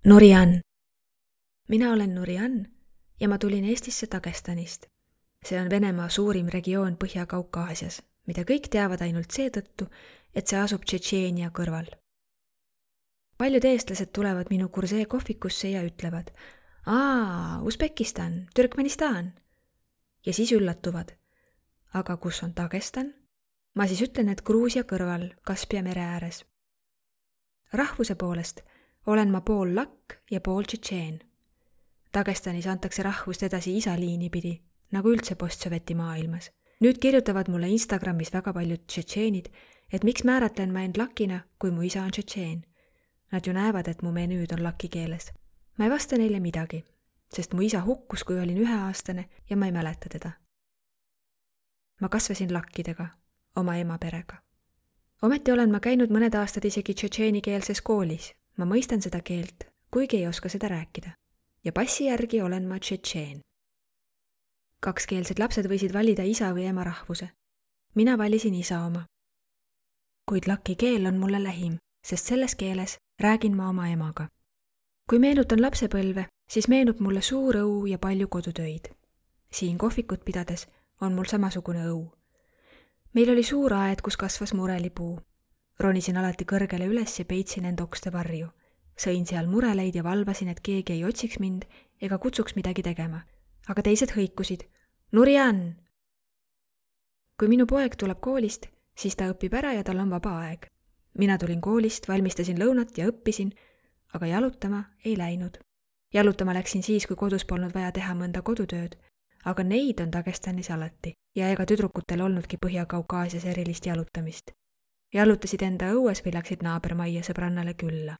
Nurian. Mina olen Nurian ja ma tulin Eestisse Dagestanist. See on Venemaa suurim regioon Põhja-Kaukaasias, mida kõik teavad ainult seetõttu, et see asub Tšetšeenia kõrval. Paljud eestlased tulevad minu kursee kohvikusse ja ütlevad, Usbekistan, Türkmenistan. Ja siis üllatuvad. Aga kus on Dagestan? Ma siis ütlen, et Gruusia kõrval, Kaspia mere ääres. Rahvuse poolest olen ma pool lakk ja pool tšetšeen. Dagestanis antakse rahvust edasi isaliini pidi, nagu üldse postsoveti maailmas. Nüüd kirjutavad mulle Instagramis väga paljud tšetšeenid, et miks määratlen ma end lakina, kui mu isa on tšetšeen. Nad ju näevad, et mu menüüd on laki keeles. Ma ei vasta neile midagi, sest mu isa hukkus, kui olin 1-aastane ja ma ei mäleta teda. Ma kasvasin lakkidega, oma ema perega. Ometi olen ma käinud mõned aastad isegi tšetšeenikeelses koolis. Ma mõistan seda keelt, kuigi ei oska seda rääkida. Ja passi järgi olen ma tšetšeen. Kakskeelsed lapsed võisid valida isa või ema rahvuse. Mina valisin isa oma. Kuid laki keel on mulle lähim, sest selles keeles räägin ma oma emaga. Kui meenutan lapsepõlve, siis meenub mulle suur õu ja palju kodutöid. Siin kohvikut pidades on mul samasugune õu. Meil oli suur aed, kus kasvas murelipuu. Ronisin alati kõrgele üles ja peitsin end okste varju. Sõin seal mureleid ja valvasin, et keegi ei otsiks mind ega kutsuks midagi tegema. Aga teised hõikusid. Nurian! Kui minu poeg tuleb koolist, siis ta õpib ära ja tal on vaba aeg. Mina tulin koolist, valmistasin lõunat ja õppisin, aga jalutama ei läinud. Jalutama läksin siis, kui kodus polnud vaja teha mõnda kodutööd, aga neid on Dagestanis alati ja ega tüdrukutel olnudki Põhja-Kaukaasias erilist jalutamist. Jalutasid enda õues või läksid naabermajja sõbrannale külla.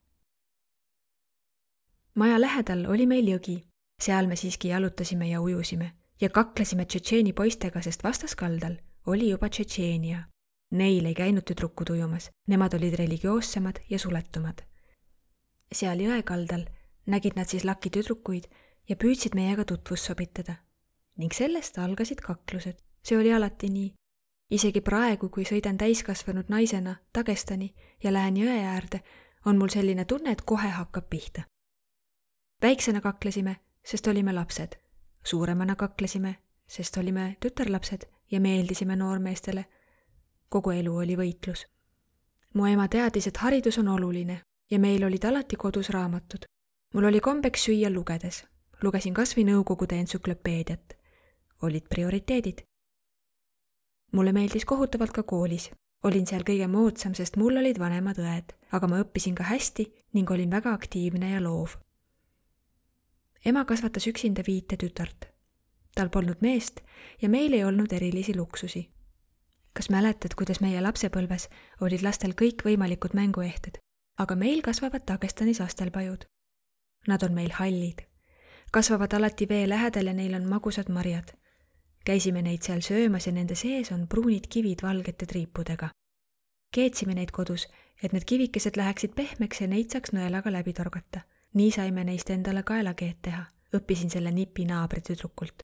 Maja lähedal oli meil jõgi. Seal me siiski jalutasime ja ujusime ja kaklesime tšetšeeni poistega, sest vastaskaldal oli juba Tšetšeenia. Neil ei käinud tüdrukud ujumas, nemad olid religioossemad ja suletumad. Seal jõekaldal nägid nad siis laki tüdrukuid ja püüdsid meiega tutvust sobitada. Ning sellest algasid kaklused. See oli alati nii. Isegi praegu, kui sõidan täiskasvanud naisena Dagestani ja lähen jõe äärde, on mul selline tunne, et kohe hakkab pihta. Väiksena kaklesime, sest olime lapsed. Suuremana kaklesime, sest olime tütarlapsed ja meeldisime noormeestele. Kogu elu oli võitlus. Mu ema teadis, et haridus on oluline ja meil olid alati kodus raamatud. Mul oli kombeks süüa lugedes. Lugesin kasvõi Nõukogude entsüklopeediat. Olid prioriteedid. Mulle meeldis kohutavalt ka koolis. Olin seal kõige moodsam, sest mul olid vanemad õed, aga ma õppisin ka hästi ning olin väga aktiivne ja loov. Ema kasvatas üksinda 5 tütart. Tal polnud meest ja meil ei olnud erilisi luksusi. Kas mäletad, kuidas meie lapsepõlves olid lastel kõik võimalikud mänguehted, aga meil kasvavad Dagestanis astelpajud. Nad on meil hallid. Kasvavad alati vee lähedal ja neil on magusad marjad. Käisime neid seal söömas ja nende sees on pruunid kivid valgete triipudega. Keetsime neid kodus, et need kivikesed läheksid pehmeks ja neid saaks nõelaga läbi torgata. Nii saime neist endale kaelakeed teha. Õppisin selle nipi naabri tüdrukult.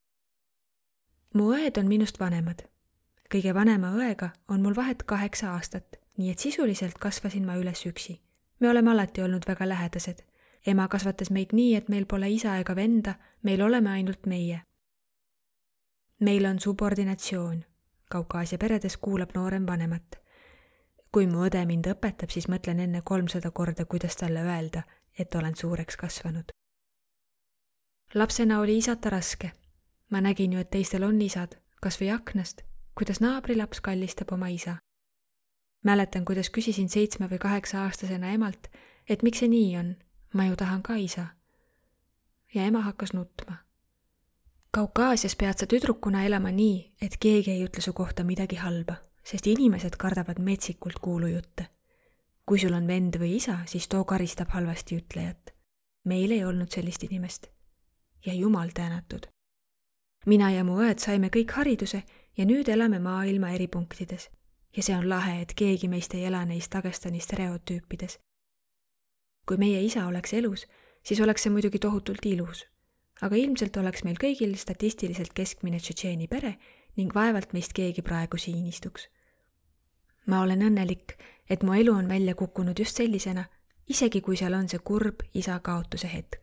Mu õed on minust vanemad. Kõige vanema õega on mul vahet 8 aastat, nii et sisuliselt kasvasin ma üles üksi. Me oleme alati olnud väga lähedased. Ema kasvatas meid nii, et meil pole isa ega venda, meil oleme ainult meie. Meil on subordinatsioon. Kaukaasia peredes kuulab noorem vanemat. Kui mu õde mind õpetab, siis mõtlen enne 300 korda, kuidas talle öelda, et olen suureks kasvanud. Lapsena oli isata raske. Ma nägin ju, et teistel on isad, kas või aknast, kuidas naabrilaps kallistab oma isa. Mäletan, kuidas küsisin 7 või 8 aastasena emalt, et miks see nii on, ma ju tahan ka isa. Ja ema hakkas nutma. Kaukaasias pead sa tüdrukuna elama nii, et keegi ei ütle su kohta midagi halba, sest inimesed kardavad metsikult kuulujutte. Kui sul on vend või isa, siis too karistab halvasti ütlejat. Meil ei olnud sellist inimest. Ja jumal tänatud. Mina ja mu õed saime kõik hariduse ja nüüd elame maailma eri punktides. Ja see on lahe, et keegi meist ei ela neist Dagestani stereotüüpides. Kui meie isa oleks elus, siis oleks see muidugi tohutult ilus. Aga ilmselt oleks meil kõigil statistiliselt keskmine tšetšeeni pere ning vaevalt meist keegi praegu siin istuks. Ma olen õnnelik, et mu elu on välja kukkunud just sellisena, isegi kui seal on see kurb isa kaotuse hetk.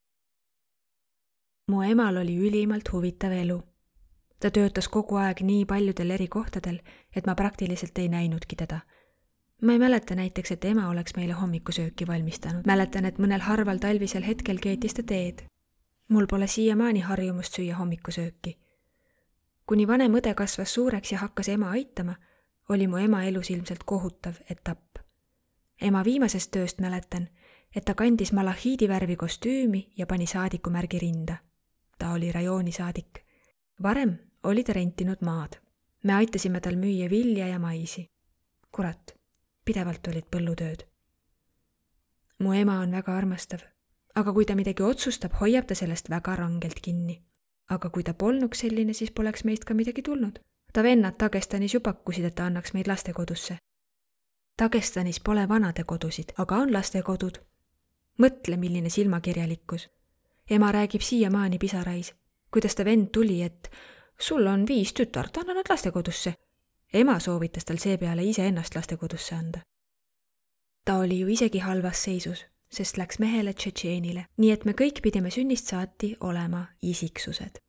Mu emal oli ülimalt huvitav elu. Ta töötas kogu aeg nii paljudel eri kohtadel, et ma praktiliselt ei näinudki teda. Ma ei mäleta näiteks, et ema oleks meile hommikusööki valmistanud. Mäletan, et mõnel harval talvisel hetkel keetis ta teed. Mul pole siiamaani harjumust süüa hommikusööki. Kuni vanem õde kasvas suureks ja hakkas ema aitama, oli mu ema elus ilmselt kohutav etapp. Ema viimasest tööst mäletan, et ta kandis malahiidivärvi kostüümi ja pani saadikumärgi rinda. Ta oli rajoonisaadik. Varem oli ta rentinud maad. Me aitasime tal müüa vilja ja maisi. Kurat, pidevalt olid põllutööd. Mu ema on väga armastav, aga kui ta midagi otsustab, hoiab ta sellest väga rangelt kinni. Aga kui ta polnuks selline, siis poleks meist ka midagi tulnud. Ta vennad Dagestanis ju pakkusid, et ta annaks meid lastekodusse. Dagestanis pole vanade kodusid, aga on lastekodud. Mõtle, milline silmakirjalikkus. Ema räägib siiamaani pisarais, kuidas ta vend tuli, et sul on 5 tütart, anna nad lastekodusse. Ema soovitas tal seepeale iseennast lastekodusse anda. Ta oli ju isegi halvas seisus, sest läks mehele Tšetšeenile, nii et me kõik pidime sünnist saati olema isiksused.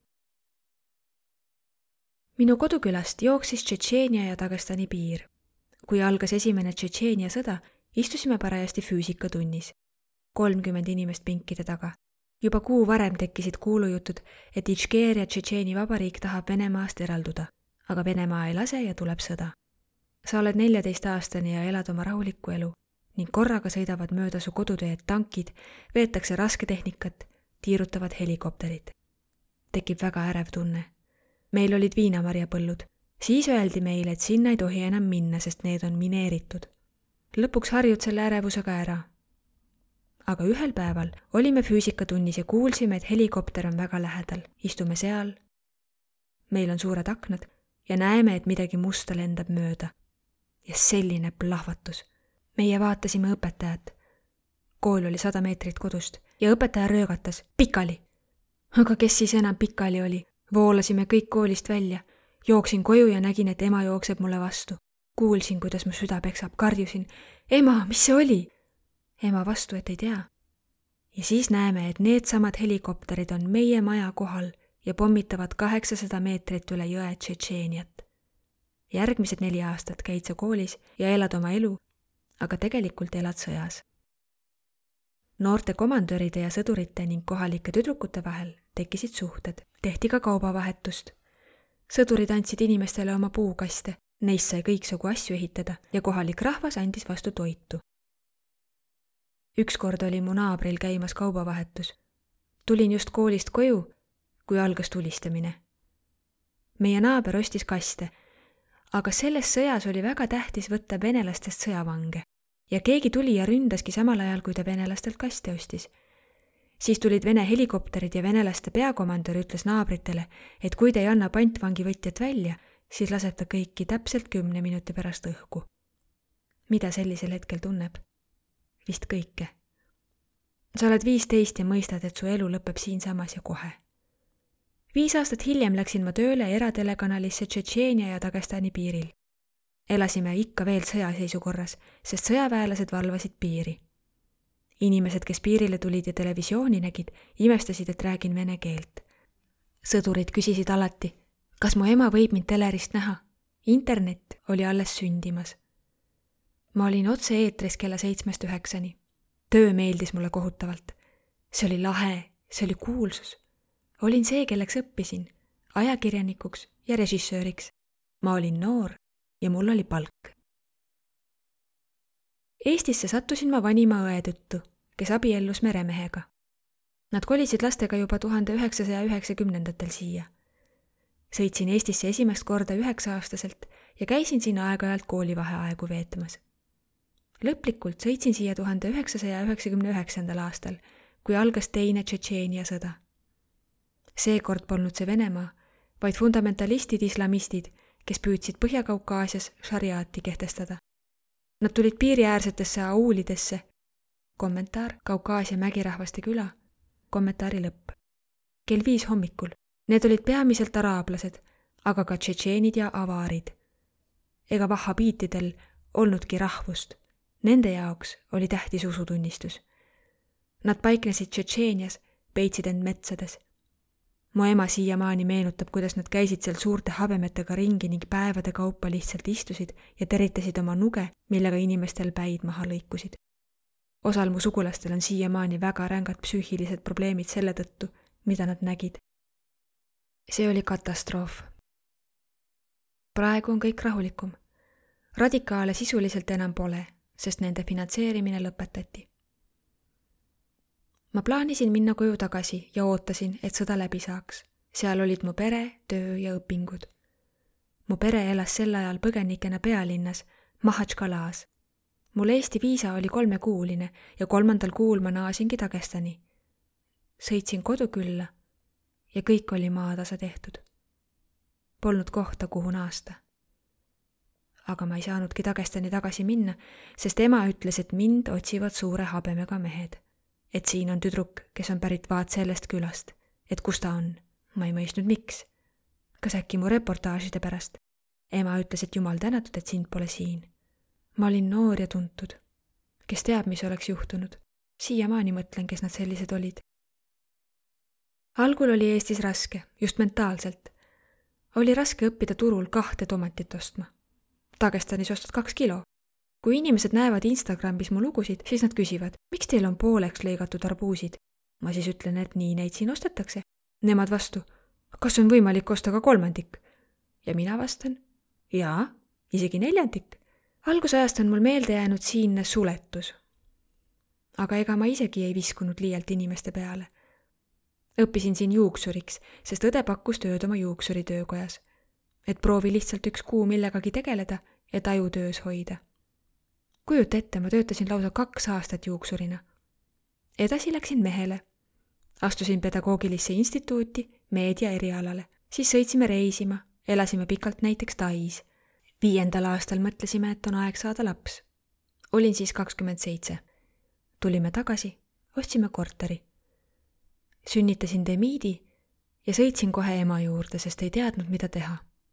Minu kodukülast jooksis Tšetšeenia ja Dagestani piir. Kui algas esimene Tšetšeenia sõda, istusime parajasti füüsikatunnis. 30 inimest pinkide taga. Juba kuu varem tekkisid kuulujutud, et Ičkeeria Tšetšeeni vabariik tahab Venemaast eralduda, aga Venemaa ei lase ja tuleb sõda. Sa oled 14-aastane ja elad oma rahulikku elu ning korraga sõidavad mööda su koduteed tankid, veetakse rasketehnikat, tiirutavad helikopterid. Tekib väga ärev tunne. Meil olid viinamarjapõllud. Siis öeldi meile, et sinna ei tohi enam minna, sest need on mineeritud. Lõpuks harjud selle ärevusega ära. Aga ühel päeval olime füüsikatunnis ja kuulsime, et helikopter on väga lähedal. Istume seal. Meil on suured aknad ja näeme, et midagi musta lendab mööda. Ja selline plahvatus. Meie vaatasime õpetajat. Kool oli 100 meetrit kodust ja õpetaja röögatas. Pikali! Aga kes siis enam pikali oli? Voolasime kõik koolist välja. Jooksin koju ja nägin, et ema jookseb mulle vastu. Kuulsin, kuidas mu süda peksab. Karjusin. Ema, mis see oli? Ema vastu, et ei tea. Ja siis näeme, et need samad helikopterid on meie maja kohal ja pommitavad 800 meetrit üle jõe Tšetšeeniat. Järgmised 4 aastat käid sa koolis ja elad oma elu, aga tegelikult elad sõjas. Noorte komandöride ja sõdurite ning kohalike tüdrukute vahel tekkisid suhted. Tehti ka kaubavahetust. Sõdurid andsid inimestele oma puukaste, neist sai kõiksugu asju ehitada ja kohalik rahvas andis vastu toitu. Ükskord oli mu naabril käimas kaubavahetus. Tulin just koolist koju, kui algas tulistamine. Meie naaber ostis kaste, aga selles sõjas oli väga tähtis võtta venelastest sõjavange ja keegi tuli ja ründaski samal ajal, kui ta venelastelt kaste ostis. Siis tulid Vene helikopterid ja venelaste peakomandör ütles naabritele, et kui te ei anna pantvangivõtjat välja, siis laseb ta kõiki täpselt 10 minuti pärast õhku. Mida sellisel hetkel tunneb? Vist kõike. Sa oled 15 ja mõistad, et su elu lõpeb siinsamas ja kohe. 5 aastat hiljem läksin ma tööle eratelekanalisse Tšetšeenia ja Dagestani piiril. Elasime ikka veel sõjaseisukorras, sest sõjaväelased valvasid piiri. Inimesed, kes piirile tulid ja televisiooni nägid, imestasid, et räägin vene keelt. Sõdurid küsisid alati, kas mu ema võib mind telerist näha? Internet oli alles sündimas. Ma olin otse eetris kella 7-9. Töö meeldis mulle kohutavalt. See oli lahe, see oli kuulsus. Olin see, kelleks õppisin, ajakirjanikuks ja režissööriks. Ma olin noor ja mul oli palk. Eestisse sattusin ma vanima õe tõttu, kes abiellus meremehega. Nad kolisid lastega juba 1990-ndatel siia. Sõitsin Eestisse esimest korda 9-aastaselt ja käisin siin aeg-ajalt koolivaheaegu veetmas. Lõplikult sõitsin siia 1999. aastal, kui algas teine Tšetšeenia sõda. Seekord polnud see Venemaa, vaid fundamentalistid islamistid, kes püüdsid Põhja-Kaukaasias šariaati kehtestada. Nad tulid piiriäärsetesse aulidesse. Kommentaar Kaukaasia mägirahvaste küla. Kommentaari lõpp. Kell 5 hommikul. Need olid peamiselt araablased, aga ka tšetšeenid ja avaarid. Ega vahhabiitidel olnudki rahvust. Nende jaoks oli tähtis usutunnistus. Nad paiknesid Tšetšeenias, peitsid end metsades. Mu ema siiamaani meenutab, kuidas nad käisid seal suurte habemetega ringi ning päevade kaupa lihtsalt istusid ja teritasid oma nuge, millega inimestel päid maha lõikusid. Osal mu sugulastel on siiamaani väga rängad psüühilised probleemid selle tõttu, mida nad nägid. See oli katastroof. Praegu on kõik rahulikum. Radikaale sisuliselt enam pole, sest nende finantseerimine lõpetati. Ma plaanisin minna koju tagasi ja ootasin, et sõda läbi saaks. Seal olid mu pere, töö ja õpingud. Mu pere elas sel ajal põgenikena pealinnas, Mahatškalas. Mul Eesti viisa oli 3-kuuline ja 3. kuul ma naasingi Dagestani. Sõitsin kodukülla ja kõik oli maatasa tehtud. Polnud kohta, kuhu naasta. Aga ma ei saanudki Dagestani tagasi minna, sest ema ütles, et mind otsivad suure habemega mehed. Et siin on tüdruk, kes on pärit vaat sellest külast. Et kus ta on? Ma ei mõistnud miks. Kas äkki mu reportaažide pärast? Ema ütles, et jumal tänatud, et sind pole siin. Ma olin noor ja tuntud. Kes teab, mis oleks juhtunud? Siiamaani mõtlen, kes nad sellised olid. Algul oli Eestis raske, just mentaalselt. Oli raske õppida turul 2 tomatit ostma. Dagestanis ostad 2 kilo. Kui inimesed näevad Instagramis mu lugusid, siis nad küsivad, miks teil on pooleks lõigatud arbuusid? Ma siis ütlen, et nii neid siin ostetakse. Nemad vastu, kas on võimalik osta ka 1/3? Ja mina vastan, jaa, isegi 1/4. Algusajast on mul meelde jäänud siinne suletus. Aga ega ma isegi ei viskunud liialt inimeste peale. Õppisin siin juuksuriks, sest õde pakkus tööd oma juuksuri töökojas. Et proovi lihtsalt 1 kuu millegagi tegeleda ja taju töös hoida. Kujuta ette, ma töötasin lausa 2 aastat juuksurina. Edasi läksin mehele. Astusin pedagoogilisse instituuti, meedia erialale. Siis sõitsime reisima, elasime pikalt näiteks Tais. 5. aastal mõtlesime, et on aeg saada laps. Olin siis 27. Tulime tagasi, ostsime korteri. Sünnitasin Demiidi ja sõitsin kohe ema juurde, sest ei teadnud, mida teha.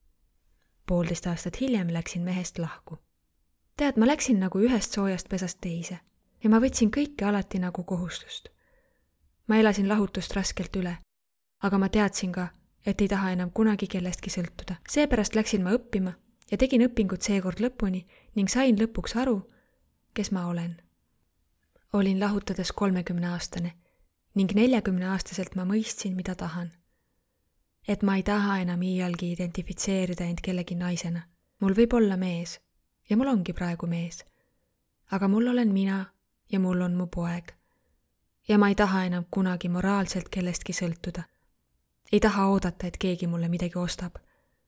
1,5 aastat hiljem läksin mehest lahku. Tead, ma läksin nagu ühest soojast pesast teise ja ma võtsin kõike alati nagu kohustust. Ma elasin lahutust raskelt üle, aga ma teadsin ka, et ei taha enam kunagi kellestki sõltuda. Seepärast läksin ma õppima ja tegin õpingud seekord lõpuni ning sain lõpuks aru, kes ma olen. Olin lahutades 30-aastane ning 40-aastaselt ma mõistsin, mida tahan. Et ma ei taha enam iialgi identifitseerida end kellegi naisena. Mul võib olla mees ja mul ongi praegu mees. Aga mul olen mina ja mul on mu poeg. Ja ma ei taha enam kunagi moraalselt kellestki sõltuda. Ei taha oodata, et keegi mulle midagi ostab.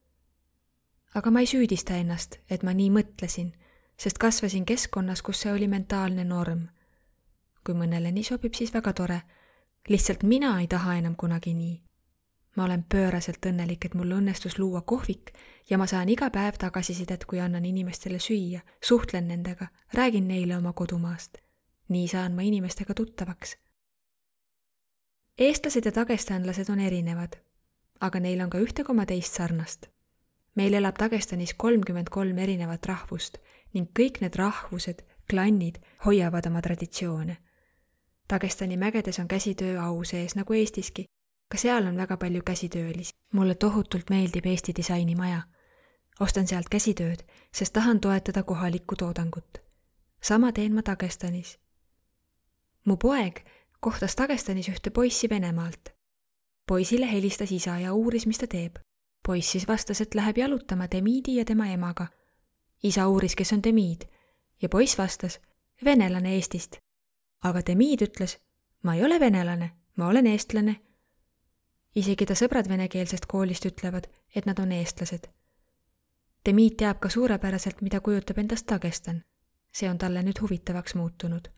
Aga ma ei süüdista ennast, et ma nii mõtlesin, sest kasvasin keskkonnas, kus see oli mentaalne norm. Kui mõnele nii sobib, siis väga tore. Lihtsalt mina ei taha enam kunagi nii. Ma olen pööraselt õnnelik, et mul õnnestus luua kohvik ja ma saan iga päev tagasisidet, kui annan inimestele süüa, suhtlen nendega, räägin neile oma kodumaast. Nii saan ma inimestega tuttavaks. Eestlased ja dagestanlased on erinevad, aga neil on ka 1,2 sarnast. Meil elab Dagestanis 33 erinevat rahvust ning kõik need rahvused, klannid hoiavad oma traditsioone. Dagestani mägedes on käsitöö au sees nagu Eestiski. Ka seal on väga palju käsitöölisi. Mulle tohutult meeldib Eesti disainimaja. Ostan sealt käsitööd, sest tahan toetada kohalikku toodangut. Sama teen ma Dagestanis. Mu poeg kohtas Dagestanis ühte poissi Venemaalt. Poisile helistas isa ja uuris, mis ta teeb. Poiss siis vastas, et läheb jalutama Demiidi ja tema emaga. Isa uuris, kes on Demiid ja poiss vastas, venelane Eestist. Aga Demiid ütles, ma ei ole venelane, ma olen eestlane. Isegi ta sõbrad venekeelsest koolist ütlevad, et nad on eestlased. Demiid teab ka suurepäraselt, mida kujutab endast Dagestan. See on talle nüüd huvitavaks muutunud.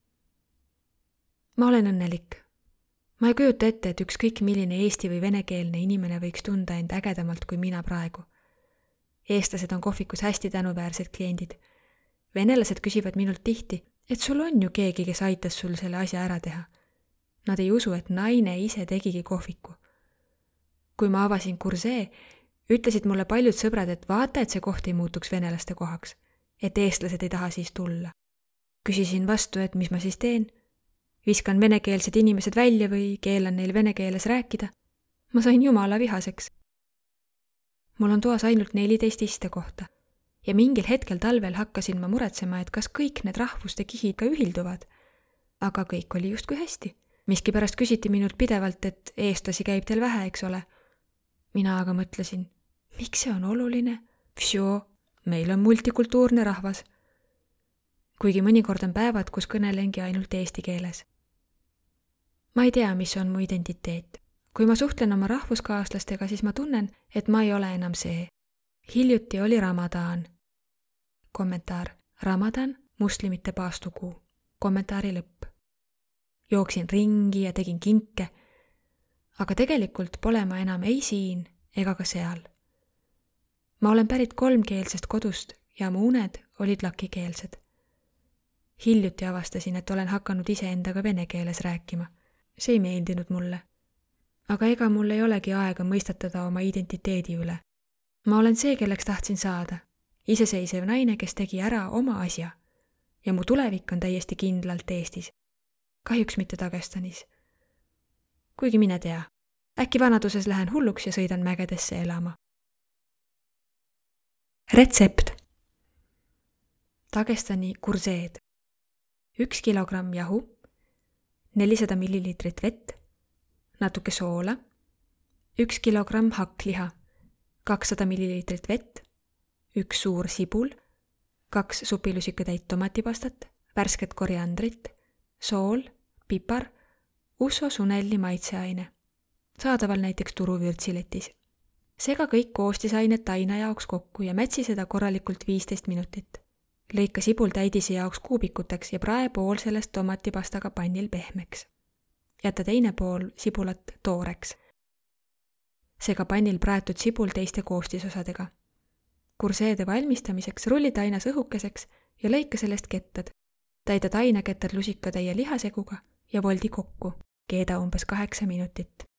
Ma olen õnnelik. Ma ei kujuta ette, et ükskõik milline eesti või venekeelne inimene võiks tunda end ägedamalt kui mina praegu. Eestlased on kohvikus hästi tänuväärsed kliendid. Venelased küsivad minult tihti, et sul on ju keegi, kes aitas sul selle asja ära teha. Nad ei usu, et naine ise tegigi kohviku. Kui ma avasin kursee, ütlesid mulle paljud sõbrad, et vaata, et see koht ei muutuks venelaste kohaks, et eestlased ei taha siis tulla. Küsisin vastu, et mis ma siis teen. Viskan venekeelsed inimesed välja või keelan neil vene keeles rääkida. Ma sain jumala vihaseks. Mul on toas ainult 14 istekohta ja mingil hetkel talvel hakkasin ma muretsema, et kas kõik need rahvuste kihid ka ühilduvad. Aga kõik oli justkui hästi. Miskipärast küsiti minult pidevalt, et eestlasi käib teil vähe, eks ole. Mina aga mõtlesin, miks see on oluline? Vsjo, meil on multikultuurne rahvas. Kuigi mõnikord on päevad, kus kõnelengi ainult eesti keeles. Ma ei tea, mis on mu identiteet. Kui ma suhtlen oma rahvuskaaslastega, siis ma tunnen, et ma ei ole enam see. Hiljuti oli Ramadan. Kommentaar. Ramadan, muslimite paastukuu. Kommentaari lõpp. Jooksin ringi ja tegin kinke, aga tegelikult pole ma enam ei siin ega ka seal. Ma olen pärit kolmkeelsest kodust ja mu uned olid lakikeelsed. Hiljuti avastasin, et olen hakanud iseendaga vene keeles rääkima. See ei meeldinud mulle. Aga ega mul ei olegi aega mõistatada oma identiteedi üle. Ma olen see, kelleks tahtsin saada. Iseseisev naine, kes tegi ära oma asja. Ja mu tulevik on täiesti kindlalt Eestis. Kahjuks mitte Dagestanis. Kuigi mine tea, äkki vanaduses lähen hulluks ja sõidan mägedesse elama. Retsept. Dagestani kurseed. 1 kilogramm jahu, 400 milliliitrit vett, natuke soola, 1 kilogramm hakkliha, 200 milliliitrit vett, 1 suur sibul, 2 supilusikatäit tomatipastat, värsket koriandrit, sool, pipar, usso sunelli maitseaine. Saadaval näiteks turuvürtsiletis. Sega kõik koostisained taina jaoks kokku ja mätsi seda korralikult 15 minutit. Lõika sibul täidise jaoks kuubikuteks ja prae pool sellest tomatipastaga pannil pehmeks. Jäta teine pool sibulat tooreks. Sega pannil praetud sibul teiste koostisosadega. Kurseede valmistamiseks rulli tainas õhukeseks ja lõika sellest kettad. Täida tainakettad lusikatäie lihaseguga ja voldi kokku. Keeda umbes 8 minutit.